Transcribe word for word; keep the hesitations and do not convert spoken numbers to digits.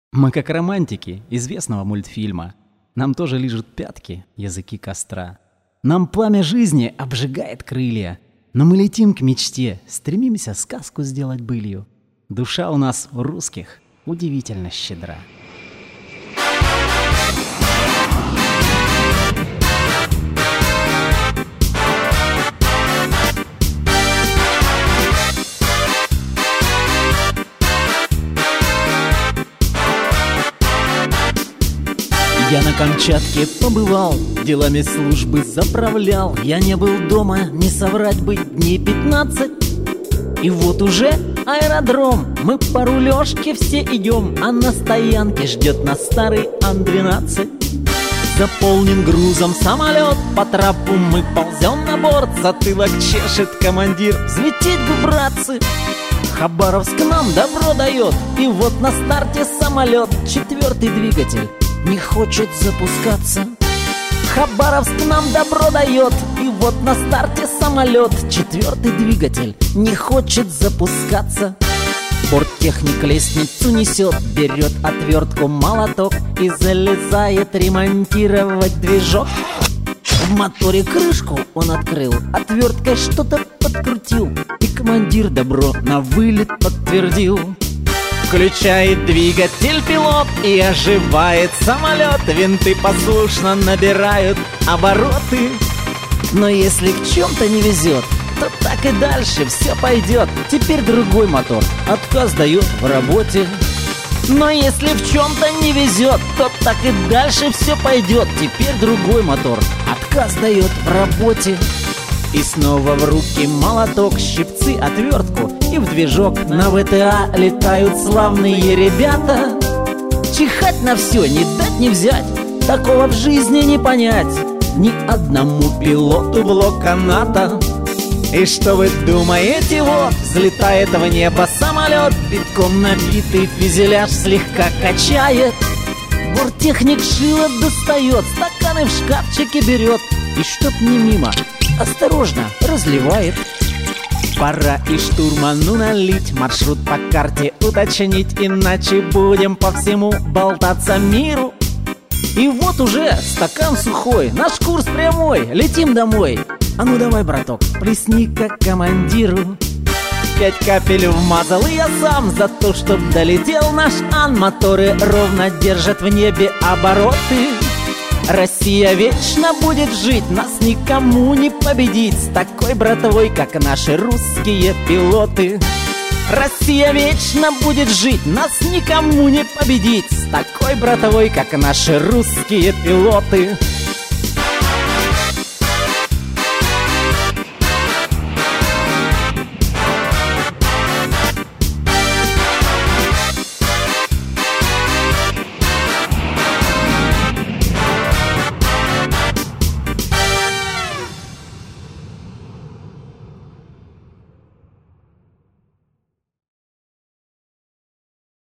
Мы как романтики известного мультфильма. Нам тоже лижут пятки языки костра. Нам пламя жизни обжигает крылья. Но мы летим к мечте, стремимся сказку сделать былью. Душа у нас, у русских, удивительно щедра. Я на Камчатке побывал, делами службы заправлял. Я не был дома, не соврать бы, дней пятнадцать. И вот уже аэродром, мы по рулежке все идем, а на стоянке ждет нас старый Ан двенадцать. Заполнен грузом самолет, по трапу мы ползем на борт. Затылок чешет командир, взлететь бы, братцы. Хабаровск нам добро дает, и вот на старте самолет, четвертый двигатель не хочет запускаться. Хабаровск нам добро дает, и вот на старте самолет, четвертый двигатель не хочет запускаться. Борттехник лестницу несет, берет отвертку, молоток и залезает ремонтировать движок. В моторе крышку он открыл, отверткой что-то подкрутил, и командир добро на вылет подтвердил. Включает двигатель пилот, и оживает самолет. Винты послушно набирают обороты. Но если в чем-то не везет, то так и дальше все пойдет. Теперь другой мотор отказ дает в работе. Но если в чем-то не везет, то так и дальше все пойдет. Теперь другой мотор отказ дает в работе. И снова в руки молоток, щипцы, отвертку, и в движок на вэ тэ а летают славные ребята. Чихать на все, не дать не взять, такого в жизни не понять ни одному пилоту блока НАТО. И что вы думаете, вот взлетает в небо самолет, битком набитый фюзеляж слегка качает. Борттехник шило достает, стаканы в шкафчике берет, и чтоб не мимо, осторожно разливает. Пора и штурману налить, маршрут по карте уточнить, иначе будем по всему болтаться миру. И вот уже стакан сухой, наш курс прямой, летим домой. А ну давай, браток, плесни-ка командиру. Пять капель вмазал и я сам за то, чтоб долетел наш Ан. Моторы ровно держат в небе обороты. Россия вечно будет жить, нас никому не победить с такой братвой, как наши русские пилоты. Россия вечно будет жить, нас никому не победить с такой братвой, как наши русские пилоты.